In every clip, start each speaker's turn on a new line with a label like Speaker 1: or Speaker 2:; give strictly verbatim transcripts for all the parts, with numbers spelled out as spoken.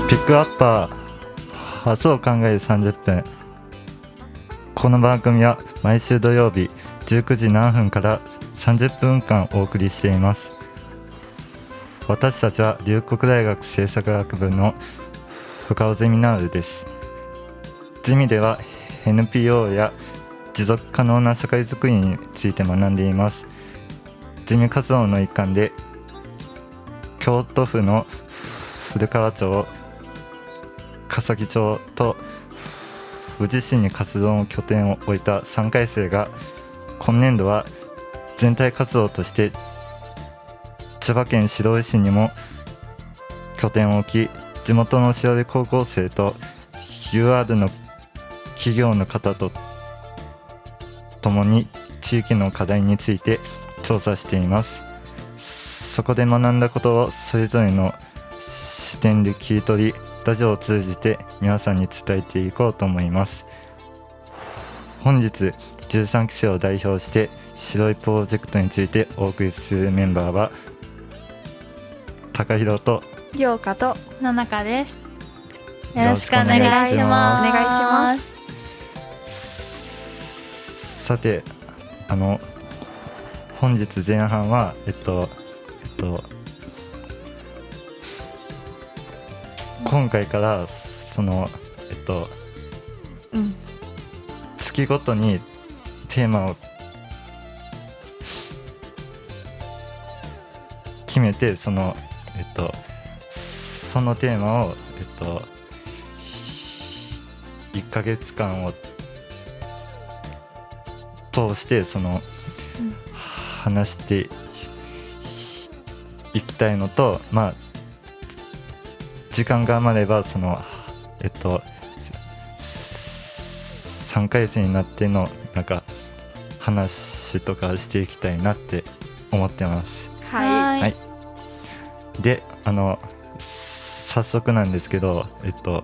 Speaker 1: ピックアッパー明日を考えるさんじゅっぷん。この番組は毎週土曜日じゅうくじ何分からさんじゅっぷんかんお送りしています。私たちは龍谷大学政策学部の深尾ゼミナールです。ゼミでは エヌピーオー や持続可能な社会づくりについて学んでいます。ゼミ活動の一環で京都府の古川町、笠木町と宇治市に活動の拠点を置いたさんかい生が今年度は全体活動として千葉県白井市にも拠点を置き、地元の白井高校生と ユーアール の企業の方と共に地域の課題について調査しています。そこで学んだことをそれぞれの視点で切り取り、ラジオを通じて皆さんに伝えていこうと思います。本日じゅうさんき生を代表して白いプロジェクトについてお送りするメンバーは高弘と
Speaker 2: 陽香と
Speaker 3: 野中です。
Speaker 1: よろしくお願いします。
Speaker 2: お願いします。
Speaker 1: さて、あの本日前半はえっとえっと今回からそのえっと、うん、月ごとにテーマを決めて、そのえっとそのテーマをえっといっかげつかんを通してその、うん、話していきたいのと、まあ時間が余ればそのえっとさんかい生になってのなんか話とかしていきたいなって思ってます。
Speaker 2: はい、
Speaker 1: はい、で、あの早速なんですけど、えっと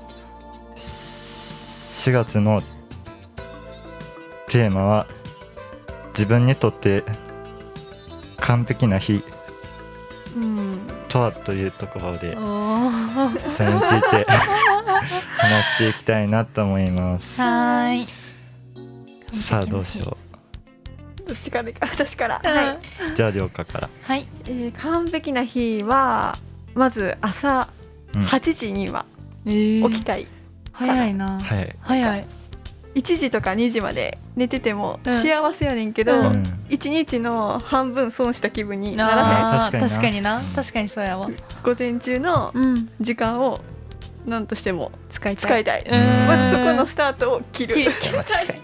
Speaker 1: しがつのテーマは自分にとって完璧な日とはというところで、それについて話していきたいなと思います。
Speaker 3: はい。
Speaker 1: さあどうしよ
Speaker 2: う。どっちからいいか、私から。
Speaker 3: うん、
Speaker 2: はい。
Speaker 1: じゃあ涼香から。
Speaker 3: はい。
Speaker 2: えー、完璧な日はまず朝はちじには起きたい。
Speaker 3: うん、早いな。
Speaker 1: 早い。
Speaker 3: 早い。
Speaker 2: いちじとかにじまで寝てても幸せやねんけど、うん、いちにちの半分損した気分になら
Speaker 3: へん。確かにな、確かにそうやわ。
Speaker 2: 午前中の時間を何としても使いたい、使いたい。まずそこのスタートを切る、切りたい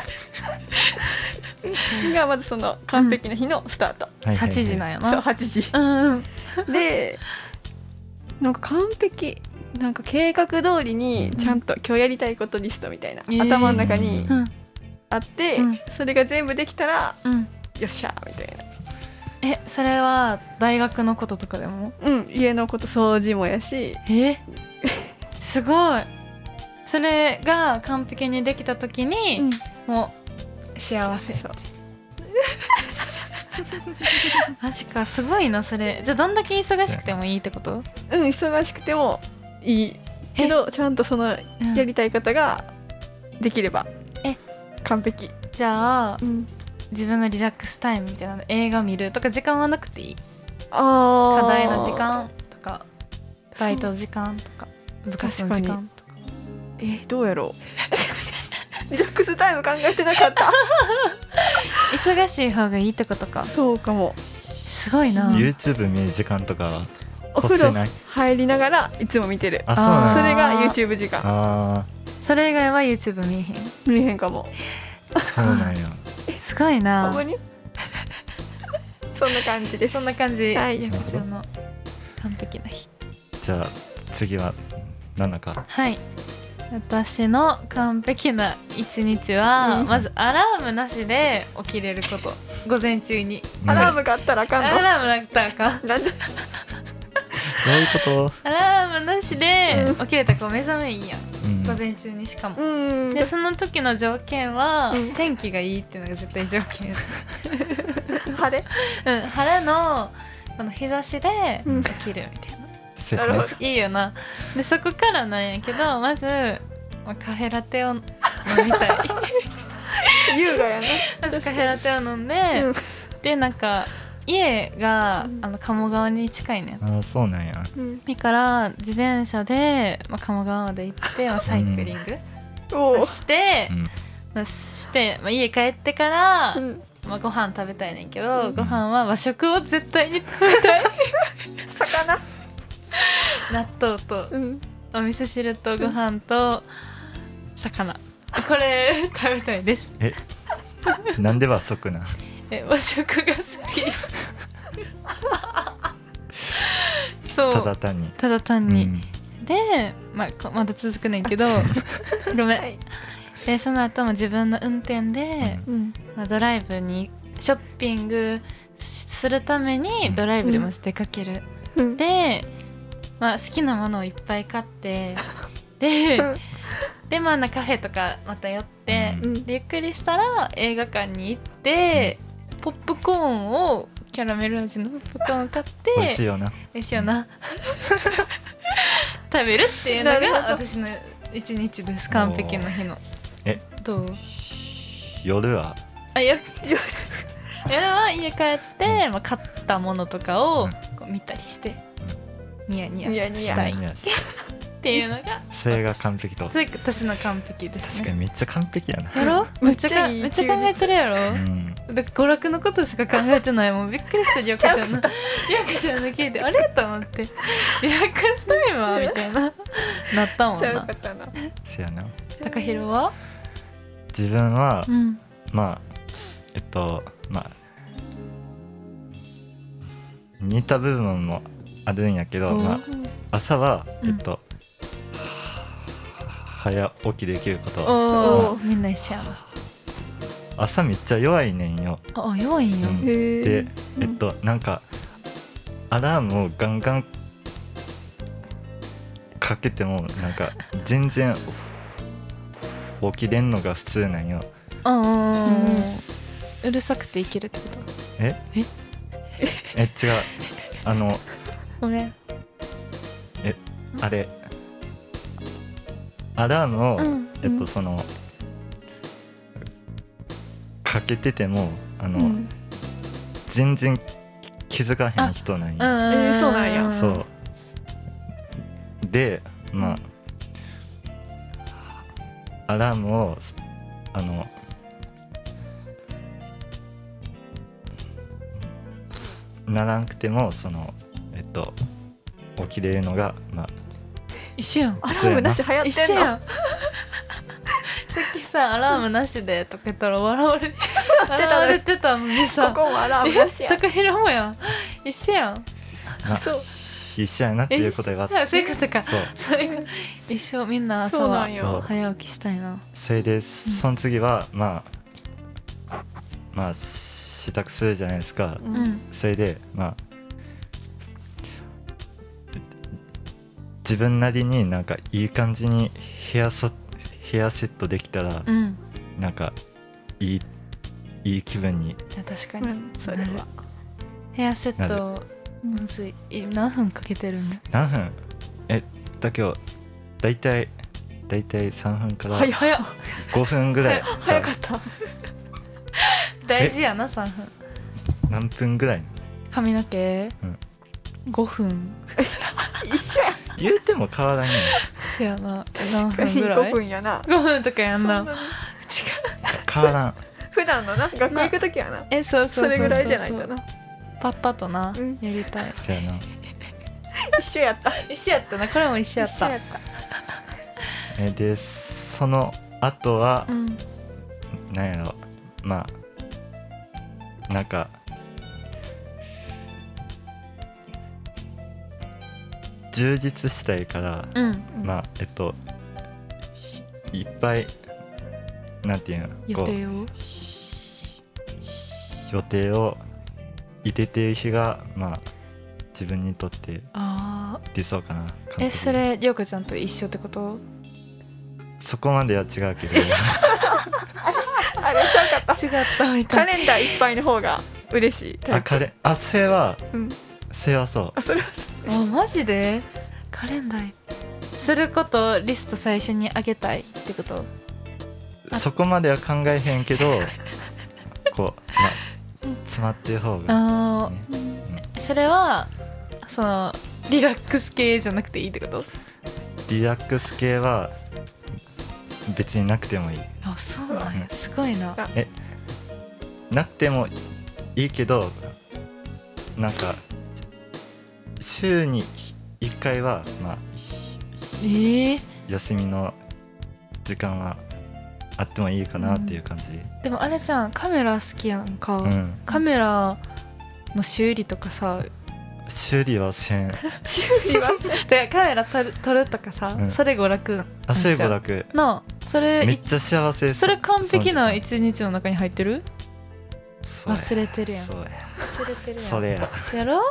Speaker 2: がまずその完璧な日のスタート、
Speaker 3: うん、はちじなんやな。
Speaker 2: そうはちじ、うん、でなんか完璧なんか計画通りにちゃんと今日やりたいことリストみたいな、うん、頭の中にあって、うん、それが全部できたら、うん、よっしゃみたいな。
Speaker 3: え、それは大学のこととかでも？
Speaker 2: うん、家のこと掃除もやし。
Speaker 3: えすごい。それが完璧にできた時に、うん、もう幸せ。そうマジか、すごいなそれ。じゃあどんだけ忙しくてもいいってこと？
Speaker 2: うん、忙しくてもいいけどちゃんとそのやりたい方ができれば完璧。
Speaker 3: じゃあ、うん、自分のリラックスタイムみたいなの映画見るとか時間はなくていい？あ課題の時間とかバイトの時間とか部活の時間とか。
Speaker 2: えどうやろうリラックスタイム考えてなかった
Speaker 3: 忙しい方がいいってことか。
Speaker 2: そうかも。
Speaker 3: すごいな。
Speaker 1: YouTube 見る時間とか
Speaker 2: お風呂入りながらいつも見てる。あ、それが YouTube 時間。
Speaker 3: あ、それ以外は YouTube 見えへん？
Speaker 2: 見えへんかも。
Speaker 1: そうなんや。
Speaker 3: すごいな。
Speaker 2: ほんまにそんな感じです。
Speaker 3: そんな感じ。
Speaker 2: はい。
Speaker 3: やこちゃんの完璧な日。
Speaker 1: じゃあ次は何か。
Speaker 3: はい。私の完璧な一日は、うん、まずアラームなしで起きれること。午前中に。
Speaker 2: アラームがあったらあかんの？
Speaker 3: アラームなったらあかん。なんで？
Speaker 1: どういうこと？
Speaker 3: アラームなしで起きれたらこう目覚めいいやん、うん、午前中にしかも、うん、でその時の条件は、うん、天気がいいっていうのが絶対条件
Speaker 2: 晴れ？
Speaker 3: うん、晴れのこの日差しで起きるみたいな、
Speaker 2: なるほど
Speaker 3: いいよな。でそこからなんやけど、まず、まあ、カフェラテを飲みたい
Speaker 2: 優雅やな。
Speaker 3: まずカフェラテを飲んで、うん、でなんか家が、うん、あの鴨川に近いねん。
Speaker 1: あ、そうなんや。
Speaker 3: だから自転車で、まあ、鴨川まで行って、まあ、サイクリング、うん、して、うんまあ、して、まあ、家帰ってから、うんまあ、ご飯食べたいねんけど、うん、ご飯は和食を絶対に食べたい
Speaker 2: 魚
Speaker 3: 納豆と、うん、お味噌汁とご飯と魚、これ食べたいです。
Speaker 1: えなんで和食なん？
Speaker 3: え和食が好きそう
Speaker 1: ただ単に
Speaker 3: ただ単に、うん、で、まあ、まだ続くねんけどごめん、はい、でその後も自分の運転で、うんまあ、ドライブにショッピングするためにドライブでまず出かける、うん、で、まあ、好きなものをいっぱい買ってで、うん、でまあカフェとかまた寄って、うん、でゆっくりしたら映画館に行って、うん、ポップコーンをキャラメル味のポップコーンを買って
Speaker 1: 美味しいよな
Speaker 3: 美味しいよな食べるっていうのが私の一日です。完璧な日の。
Speaker 1: え
Speaker 3: どう？
Speaker 1: 夜は
Speaker 3: あ夜夜は家帰って、まあ、買ったものとかをこう見たりして、うん、ニヤニヤしたいっていうのが
Speaker 1: それが完璧と。
Speaker 3: それが私の完璧です、ね、
Speaker 1: 確かにめっちゃ完璧やな。
Speaker 3: やろ？めっちゃめっちゃ考えてるやろ、うん、だ娯楽のことしか考えてないもん。びっくりした。りょうかちゃんのりょうかちゃんの聞いてあれと思ってリラックスタイムはみたいななったもんな。
Speaker 2: よかったな。
Speaker 1: せやな。
Speaker 3: 高弘は？
Speaker 1: 自分は、うん、まあえっとまあ似た部分もあるんやけど、まあ、朝は、うん、えっと早起きできること。
Speaker 3: おー、みんな一緒やな。
Speaker 1: 朝めっちゃ弱いねんよ。
Speaker 3: あ、弱いんよ、うん、
Speaker 1: でえっとなんかアラームをガンガンかけてもなんか全然起きれんのが普通なんよ。
Speaker 3: うんうんうん、うるさくていけるってこと？
Speaker 1: えええ違うあの
Speaker 3: ごめん
Speaker 1: えあれアラームを、うん、えっとそのかけててもあの、うん、全然気づかへん人なんや。
Speaker 2: えー、そうなんや。
Speaker 1: そうでまあアラームをあのならなくてもそのえっと起きれるのがまあ
Speaker 3: 一緒やん。
Speaker 2: アラームなし流行ってんの？
Speaker 3: 一緒やんさっきさアラームなしでとか言ったら笑われて笑われてたのにさ、
Speaker 2: ここもアラームなしやん。
Speaker 3: 高弘もやん。一緒やん。
Speaker 2: そう
Speaker 1: 一緒やなっていうことがあって。
Speaker 3: そういうことか。そうそういうこと一緒。みんな朝は早起きしたいな。
Speaker 1: それでその次は、うん、まあまあ支度するじゃないですか、うん、それでまあ自分なりになんかいい感じにヘアソヘアセットできたら、うん、なんかいいいい気分に。
Speaker 3: 確かに、うん、それはヘアセットむずい。何分かけてるの？
Speaker 1: 何分？えだけどだいたいだいたいさんぷんからごふんぐらい。
Speaker 2: 早かった。
Speaker 3: 大事やな。さんぷん
Speaker 1: 何分ぐらい？
Speaker 3: 髪の毛、うん、ごふん
Speaker 2: 一緒や。
Speaker 1: 言うても変わらんやん。
Speaker 3: そうやな。何分ぐらい？
Speaker 2: ごふんやな。
Speaker 3: ごふんとかやんな。違う。
Speaker 1: 変わらん。
Speaker 2: 普段のな学校行くときはな。
Speaker 3: えそうそうそうそう。
Speaker 2: それぐらいじゃないとな。
Speaker 3: パッパとな、うん、やりたい。
Speaker 1: そうやな。
Speaker 2: 一緒やった。
Speaker 3: 一緒やったな。これも一緒やった。
Speaker 2: 一緒やった。
Speaker 1: えでその後は、うん、なんやろまあなんか充実したいから、うん、まあえっといっぱいなんていうの
Speaker 3: 予定を
Speaker 1: 予定を入れてる日がまあ自分にとって理想かな。
Speaker 3: えそれりょうかちゃんと一緒ってこと？
Speaker 1: そこまでは違うけど
Speaker 2: あれちゃうかった。
Speaker 3: 違ったみたい。
Speaker 2: カレンダーいっぱいの方が嬉しい。
Speaker 1: あカレあそれは、うん、 それはそう
Speaker 2: あそれは
Speaker 3: あマジでカレンダーすることリスト最初に上げたいってこと？
Speaker 1: そこまでは考えへんけどこう、ま、詰まってる方が、
Speaker 3: あ、
Speaker 1: ねうん、
Speaker 3: それはそのリラックス系じゃなくていいってこと？
Speaker 1: リラックス系は別になくてもいい。
Speaker 3: あそうなんや、すごいな。
Speaker 1: えなくてもいいけどなんか週にいっかいはまあ
Speaker 3: えー、
Speaker 1: 休みの時間はあってもいいかなっていう感じ、うん、
Speaker 3: でもあれじゃんカメラ好きやんか、うん、カメラの修理とかさ
Speaker 1: 修理はせん
Speaker 3: 修理はでカメラ撮る、撮るとかさ、うん、それ娯楽
Speaker 1: あそれ娯楽
Speaker 3: のそれ
Speaker 1: めっちゃ幸せ。
Speaker 3: それ完璧な一日の中に入ってる？忘れてるやん。
Speaker 1: そうや
Speaker 3: 忘れてるやん。
Speaker 1: それや
Speaker 3: やろ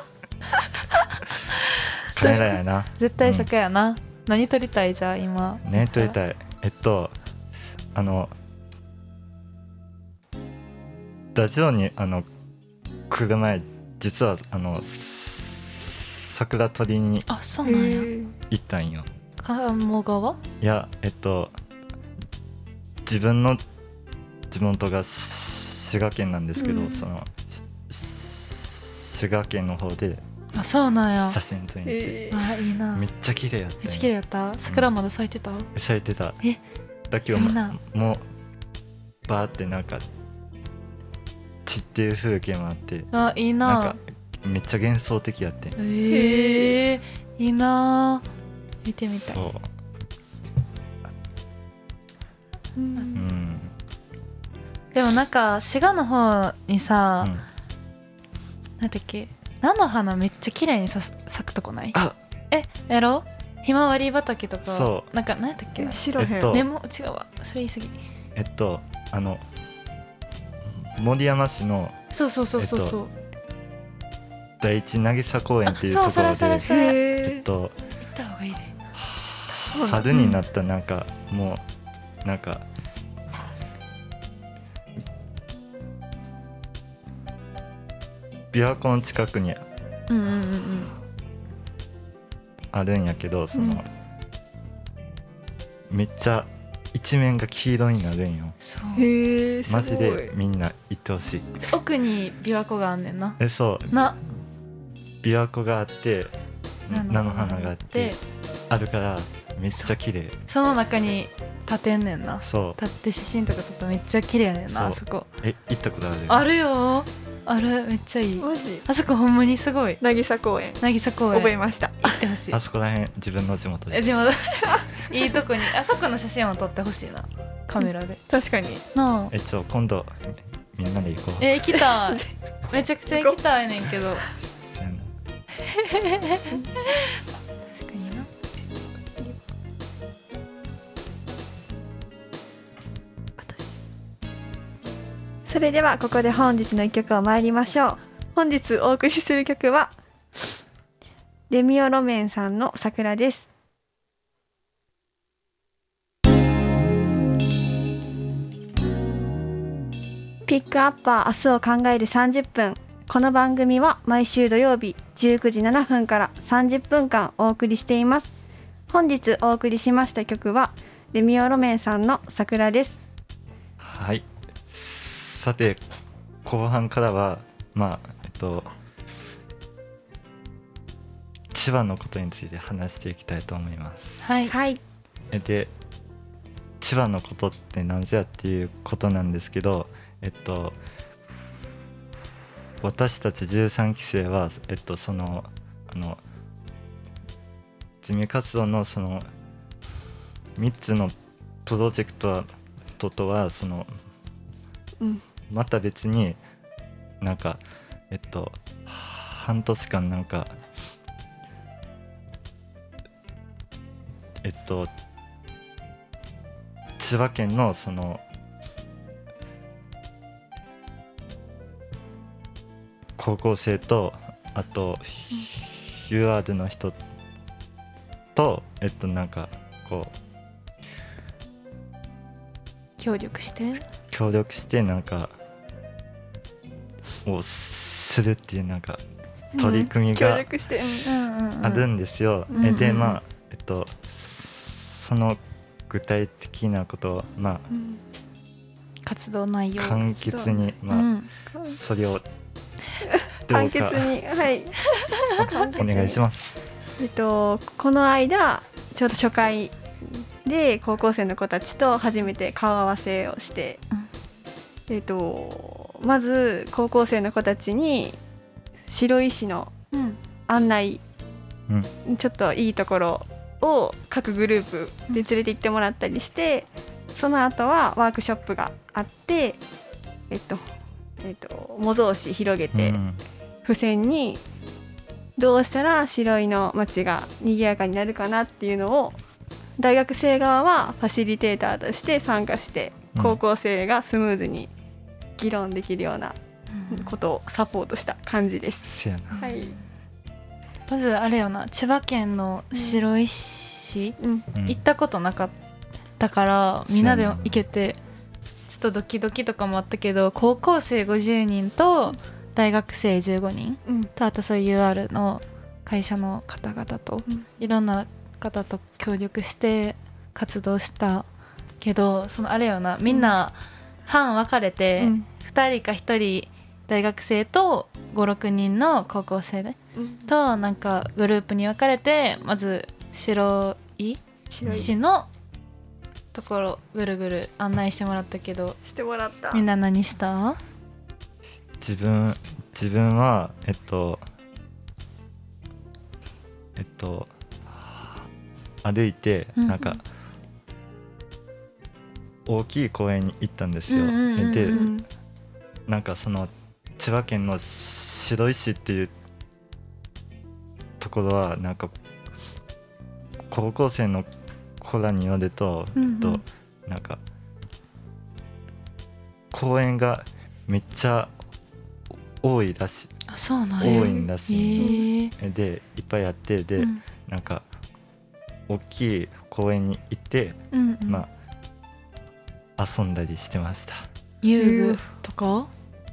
Speaker 1: カメラやな
Speaker 3: 絶対そこやな、うん、何撮りたいじゃあ今
Speaker 1: ね撮りたいえっとあのラジオにあの来る前実はあの桜撮りに
Speaker 3: あそうなんや
Speaker 1: 行ったんよ。
Speaker 3: 鴨川？
Speaker 1: いやえっと自分の地元が滋賀県なんですけど、うん、その滋賀県の方で
Speaker 3: あそうなんや
Speaker 1: 写真撮りに行って、
Speaker 3: えー、あいいな
Speaker 1: めっちゃ綺麗やった。
Speaker 3: めっちゃ綺麗やった。桜まだ咲いてた？うん、
Speaker 1: 咲いてた。
Speaker 3: え
Speaker 1: だけどいいなもうバーってなんか散っていう風景もあって
Speaker 3: あいいな。
Speaker 1: なんかめっちゃ幻想的やって。
Speaker 3: えー、いいな見てみたい。
Speaker 1: そううん、うん
Speaker 3: でもなんか滋賀の方にさ、うん、なんだっけ菜の花めっちゃ綺麗に咲くとこない？
Speaker 1: あ
Speaker 3: えやろひまわり畑とかそうなんか何だっけ
Speaker 2: 白へん、
Speaker 1: えっと、
Speaker 3: でも違うわそれ言い過ぎ。
Speaker 1: えっとあの森山市の
Speaker 3: そうそうそうそうそう、
Speaker 1: えっと、第一渚公園っていうところで
Speaker 3: そうそれそれそれ
Speaker 1: えっと
Speaker 3: 行った方がいいで
Speaker 1: 春になったなんか、うん、もうなんか琵琶湖の近くにあるんやけど、その、うん、めっちゃ一面が黄色になるんよ。
Speaker 3: そう
Speaker 2: へ
Speaker 1: マジでみんな行ってほしい。
Speaker 3: 奥に琵琶湖があんねんな。
Speaker 1: えそう
Speaker 3: な
Speaker 1: 琵琶湖があって菜の花があってあるからめっちゃ綺麗。
Speaker 3: その中に立てんねんな。
Speaker 1: そう
Speaker 3: 立って写真とか撮ったらめっちゃ綺麗やねんな。あそこ
Speaker 1: え行ったことある？
Speaker 3: あるよあるめっちゃいい。
Speaker 2: マジ
Speaker 3: あそこほんまにすごい。
Speaker 2: 渚公園
Speaker 3: 渚公園
Speaker 2: 覚えました。
Speaker 3: 行ってほしい。
Speaker 1: あそこら辺自分の地元で
Speaker 3: 地元いいとこにあそこの写真を撮ってほしいなカメラで。
Speaker 2: 確かに
Speaker 3: なあ
Speaker 1: えちょ今度みんなで行こう。
Speaker 3: え行きたいめちゃくちゃ行きたいねんけど確かにな。
Speaker 2: それではここで本日の一曲を参りましょう。本日お送りする曲はレミオロメンさんの桜です。ピックアッパー明日を考えるさんじゅっぷん。この番組は毎週土曜日じゅうくじななふんからさんじゅっぷんかんお送りしています。本日お送りしました曲はレミオロメンさんの桜です。
Speaker 1: はい、さて後半からはまあえっと千葉のことについて話していきたいと思います。
Speaker 3: はい、
Speaker 2: はい、
Speaker 1: で千葉のことって何ぞやっていうことなんですけど、えっと私たちじゅうさんきせいはえっとそのあのゼミ活動のそのみっつのプロジェクトととはその、うん、また別になんかえっと半年間なんかえっと千葉県のその高校生とあと ユーアール の人とえっとなんかこう
Speaker 3: 協力して
Speaker 1: 協力してなんかをするっていうなんか取り組みがあるんですよ。
Speaker 2: うん
Speaker 1: えでまあえっとその具体的なことをまあ、うん、
Speaker 3: 活動内容
Speaker 1: 簡潔にまあ、うん、それをどうか
Speaker 2: 簡潔にはい
Speaker 1: お願いします。
Speaker 2: えっとこの間ちょうど初回で高校生の子たちと初めて顔合わせをして、うん、えっとまず高校生の子たちに白石の案内、うん、ちょっといいところを各グループで連れて行ってもらったりして、その後はワークショップがあって、えっとえっと、模造紙広げて、うん、付箋にどうしたら白井の街が賑やかになるかなっていうのを大学生側はファシリテーターとして参加して、高校生がスムーズに議論できるようなことをサポートした感じです。
Speaker 1: うん、
Speaker 2: はい、
Speaker 3: まずあれよな、千葉県の白石市、うん、行ったことなかったからみんなで行けてちょっとドキドキとかもあったけど、高校生ごじゅうにんと大学生じゅうごにん、うん、とあとそういう ユーアール の会社の方々と、うん、いろんな方と協力して活動したけど、そのあれよな、みんな班分かれて、うん、ふたりかひとり大学生とご、ろくにんの高校生で、うん、となんかグループに分かれて、まず白い市のところぐるぐる案内してもらったけど、
Speaker 2: してもらった。
Speaker 3: みんな何した？
Speaker 1: 自分自分はえっとえっと歩いてなんか、うん、大きい公園に行ったんですよ。うんうんうんうん、でなんかその千葉県の白井市っていうところはなんか高校生の子らによると、うんうん、となんか公園がめっちゃ多いらしい。
Speaker 3: あ、そうなんや。
Speaker 1: 多いんらしい。でいっぱいあってで、うん、なんか大きい公園に行って、うんうん、まあ遊んだりしてました。
Speaker 3: 遊具とか？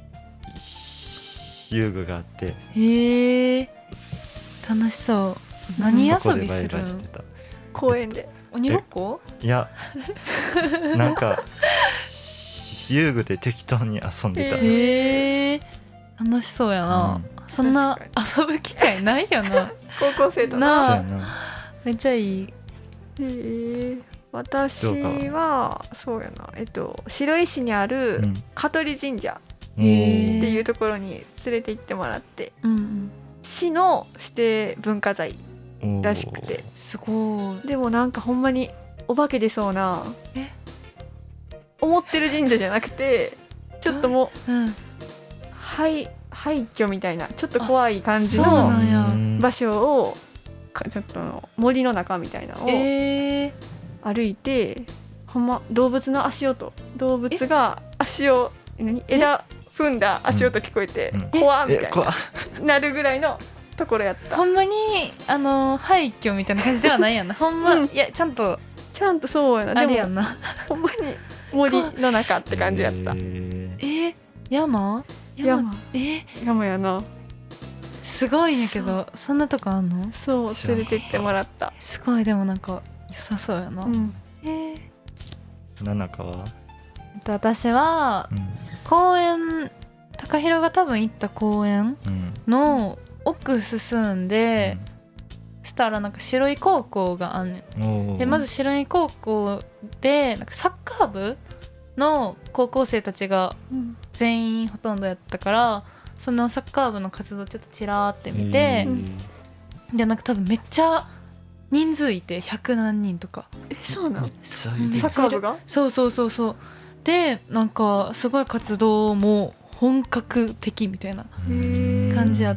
Speaker 1: 遊具があって。
Speaker 3: へえ。楽しそう。何遊びするの？
Speaker 2: 公園で。
Speaker 3: 鬼ごっこ？
Speaker 1: いや、なんか遊具で適当に遊んでた。
Speaker 3: へえ。楽しそうやな。うん、そんな遊ぶ機会ないよな。
Speaker 2: 高校生と
Speaker 3: な。めっちゃいい。
Speaker 2: へえ。私はそうやな、えっと白石にある香取神社っていうところに連れて行ってもらって、うんうん、市の指定文化財らしくて、
Speaker 3: すごい。
Speaker 2: でもなんかほんまにお化け出そうな、え思ってる神社じゃなくて、ちょっともう、うん、廃廃墟みたいなちょっと怖い感じの場所をちょっと森の中みたいなのを歩いて、えー、ほんま動物の足音、動物が足を何枝踏んだ足音聞こえて、うん、怖みたいななるぐらいのところやった。
Speaker 3: ほんまにあの廃墟みたいな感じではないやんな。ほんま、うん、いやちゃんと
Speaker 2: ちゃんとそうやな。
Speaker 3: あれやんな。
Speaker 2: ほんまに森の中って感じやった。
Speaker 3: えー、山
Speaker 2: 山
Speaker 3: えー、
Speaker 2: 山やな。
Speaker 3: すごいんやけど、そんなとこあんの？
Speaker 2: そう連れてってもらった。
Speaker 3: すごい。でもなんか良さそうやな。うん、
Speaker 1: えー、ななかは？
Speaker 3: 私は、うん、公園、高弘が多分行った公園の奥進んで、うん、したらなんか白井高校があんねん。でまず白井高校でなんかサッカー部の高校生たちが全員ほとんどやったから、そのサッカー部の活動ちょっとちらーって見て、でなんか多分めっちゃ人数いてひゃくなんにんとか。
Speaker 2: え、そうなの？
Speaker 1: サ
Speaker 2: ッカー部が？
Speaker 3: そうそうそうそう。でなんかすごい活動も本格的みたいな感じあって、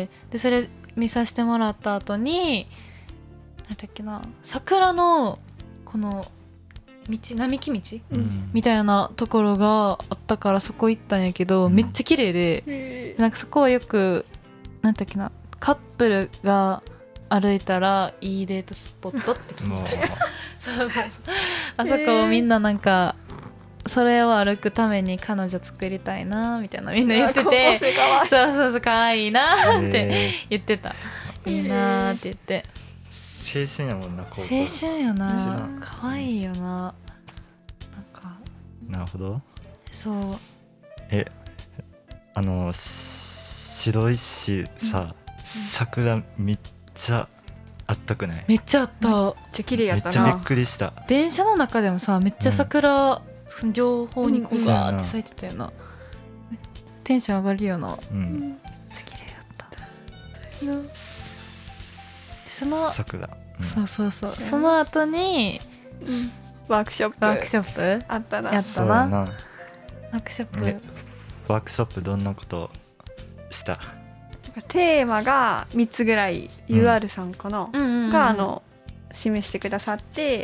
Speaker 3: でそれ見させてもらった後に何だっけな、桜のこの道並木道、うん、みたいなところがあったからそこ行ったんやけど、うん、めっちゃ綺麗で、なんかそこはよく何だっけな、カップルが歩いたらいいデートスポットって聞いてそうそうそう、あそこをみんななんかそれを歩くために彼女作りたいなみたいなみんな言ってて、そうそうそう可愛いなって言ってた、えー、いいなって言って、
Speaker 1: 青春やもんな、高校
Speaker 3: 青春よな、可愛いよな、なんか
Speaker 1: なるほど。
Speaker 3: そう
Speaker 1: えあの白石さ、うん、桜めっちゃあったくない？
Speaker 3: めっちゃあった、めっ
Speaker 2: ちゃ綺麗やったな。
Speaker 1: めっちゃびっくりした。
Speaker 3: 電車の中でもさめっちゃ桜、うん、情報にこうガーって咲いてたよな、うん、テンション上がるよな、うん、めっちゃ綺麗やった、うん、その
Speaker 1: 桜、
Speaker 3: うん、そうそうそう、その後に、
Speaker 2: うん、ワークショップ
Speaker 3: ワークショップ
Speaker 2: あったな、
Speaker 3: やったな、ワークショップ、
Speaker 1: ね、ワークショップどんなことした？
Speaker 2: テーマがみっつぐらい ユーアール さんかな、うん、があの示してくださって、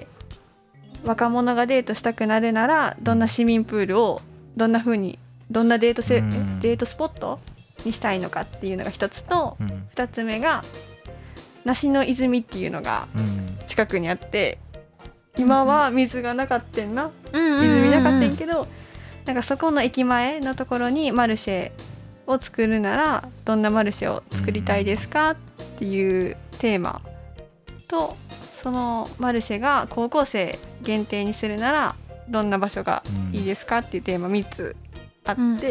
Speaker 2: 若者がデートしたくなるならどんな市民プールをどんな風にどんなデートせ、うん、デートスポットにしたいのかっていうのが一つと、うん、二つ目が梨の泉っていうのが近くにあって、うん、今は水がなかったんな、うん、泉なかったんけど、なんかそこの駅前のところにマルシェを作るならどんなマルシェを作りたいですかっていうテーマと、そのマルシェが高校生限定にするならどんな場所がいいですかっていうテーマみっつあって、うんうんうん、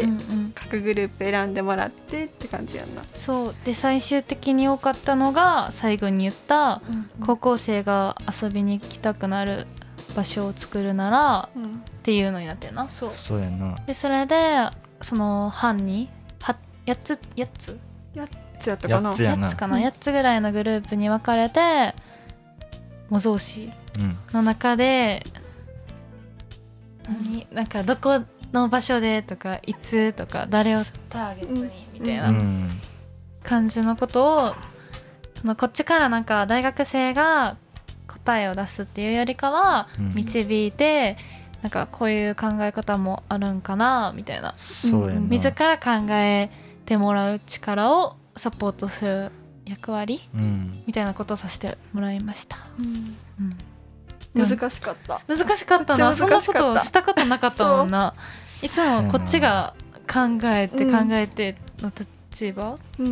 Speaker 2: 各グループ選んでもらってって感じやんな。
Speaker 3: そうで最終的に多かったのが最後に言った高校生が遊びに来たくなる場所を作るならっていうのになってるな。
Speaker 1: そうそうやな。
Speaker 3: でそれでその班にやっつやっつ
Speaker 2: やっつやったかな、
Speaker 3: やっつかな、やっつぐらいのグループに分かれて模造紙の中で、うん、何なんかどこの場所でとかいつとか誰をターゲットにみたいな感じのことを、そのこっちからなんか大学生が答えを出すっていうよりかは導いて、うん、なんかこういう考え方もあるんかなみたいな、
Speaker 1: そうやな、
Speaker 3: 自ら考えてもらう力をサポートする役割、うん、みたいなことをさせてもらいました、
Speaker 2: うんうん、難しかった
Speaker 3: 難しかったな。そんなことをしたことなかったもんな。いつもこっちが考えて考えての立場、うん、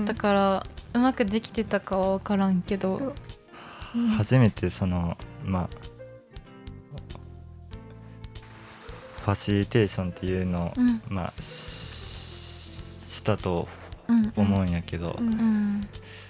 Speaker 3: だからうまくできてたかは分からんけど、
Speaker 1: うん、初めてそのまあファシリテーションっていうのを、うん、まあしたと思うんやけど、うんうん、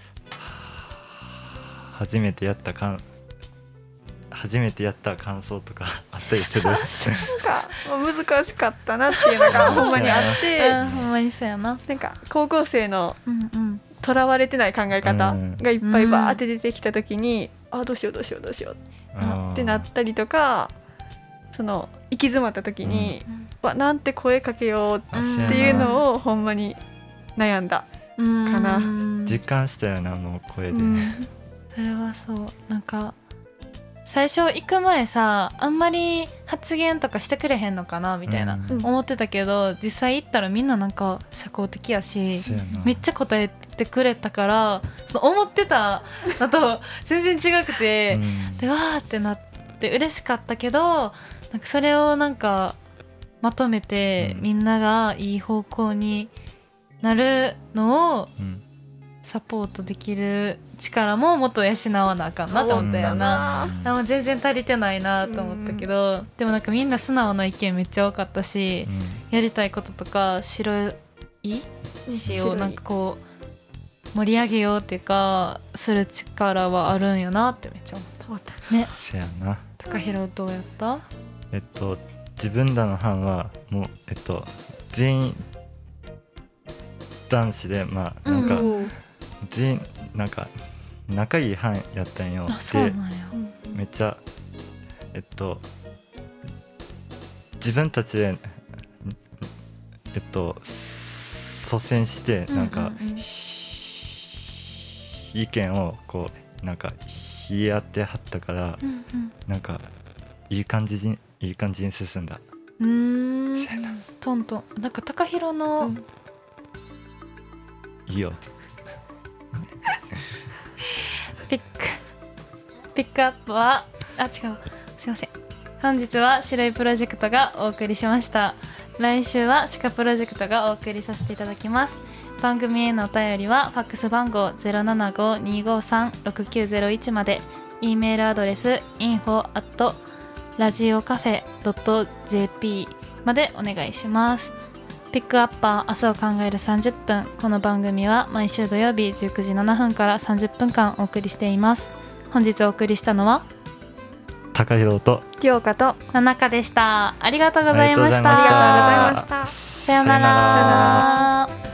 Speaker 1: 初めてやったかん初めてやった感想とかあったりする？なんか
Speaker 2: 難しかったなっていうのがほんまにあって
Speaker 3: うん、ほんまにそうやな。
Speaker 2: なんか高校生のとらわれてない考え方がいっぱいバーって出てきた時に、うん、あどうしようどうしようどうしようってなったりとか、その行き詰まった時に、うん、わなんて声かけようっていうのをほんまに悩んだかな。
Speaker 1: 実感したよな、もう声で、うん、
Speaker 3: それはそう。なんか最初行く前さあんまり発言とかしてくれへんのかなみたいな、うん、思ってたけど実際行ったらみんななんか社交的やしめっちゃ答えてくれたから、その思ってたのと全然違くて、うん、でわーってなって嬉しかったけど、なんかそれをなんかまとめて、うん、みんながいい方向になるのをサポートできる力ももっと養わなあかんなと思ったよな。でも全然足りてないなと思ったけど、うん、でもなんかみんな素直な意見めっちゃ多かったし、うん、やりたいこととか白い詩をなんかこう盛り上げようっていうかする力はあるんよなってめっちゃ思ったね。
Speaker 1: せやな。
Speaker 3: 高弘どうやった？
Speaker 1: えっと自分らの班はもうえっと全員男子で、まあなんか、うん、全員なんか仲いい班やったんよ。
Speaker 3: あ、そうなんや。
Speaker 1: めっちゃえっと自分たちでえっと率先してなんか、うんうんうん、意見をこうなんか言い合ってはったから、うんうん、なんかいい感じにいい感じに進んだ。
Speaker 3: うーん。トントンなんか高弘の、うん、
Speaker 1: いいよ。
Speaker 3: ピックピックアップはあ違うすいません本日は白いプロジェクトがお送りしました。来週はシカプロジェクトがお送りさせていただきます。番組へのお便りはファックス番号 ゼロななご にごさん ろくきゅうゼロいち まで、 E メールアドレス インフォ アット ラジオカフェ ドット ジェーピー までお願いします。ピックアッパー明日を考えるさんじゅっぷん。この番組は毎週土曜日じゅうくじななふんからさんじゅっぷんかんお送りしています。本日お送りしたのは
Speaker 1: 高弘と
Speaker 2: 京香と
Speaker 3: ななかでした。ありがとうございました。
Speaker 2: ありがとうございました。
Speaker 3: さようなら。